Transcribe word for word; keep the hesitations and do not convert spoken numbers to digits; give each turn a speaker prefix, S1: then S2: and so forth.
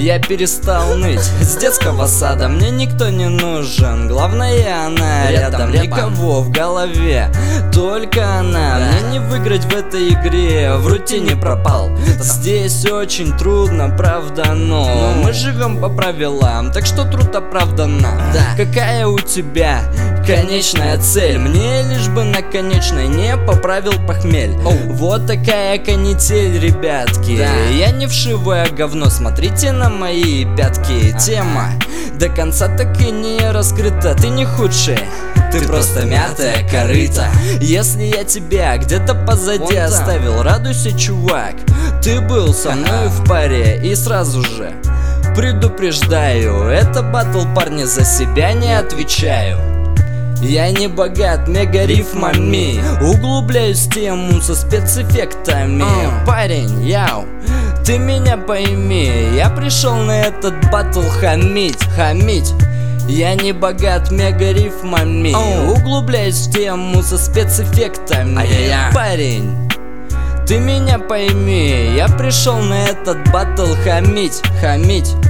S1: Я перестал ныть, с детского сада мне никто не нужен. Главное она рядом, никого в голове, только она. Мне не выиграть в этой игре, в рутине пропал. Здесь очень трудно, правда, но мы живем по правилам, так что труд оправдана. Какая у тебя конечная цель? Мне лишь бы на конечной не поправил похмель. Вот такая канитель, ребятки. Я не вшивое говно, смотрите на мои пятки. Тема до конца так и не раскрыта. Ты не худший, ты, ты просто мятая корыта. Если я тебя где-то позади оставил, радуйся, чувак, ты был со мной в паре. И сразу же предупреждаю, это батл, парни, за себя не отвечаю. Я не богат мега рифмами, углубляюсь в тему со спецэффектами. uh. Парень, яу, ты меня пойми, я пришел на этот батл хамить, хамить. Я не богат мега рифмами, uh. углубляюсь в тему со спецэффектами. uh. Парень, ты меня пойми, я пришел на этот батл хамить, хамить.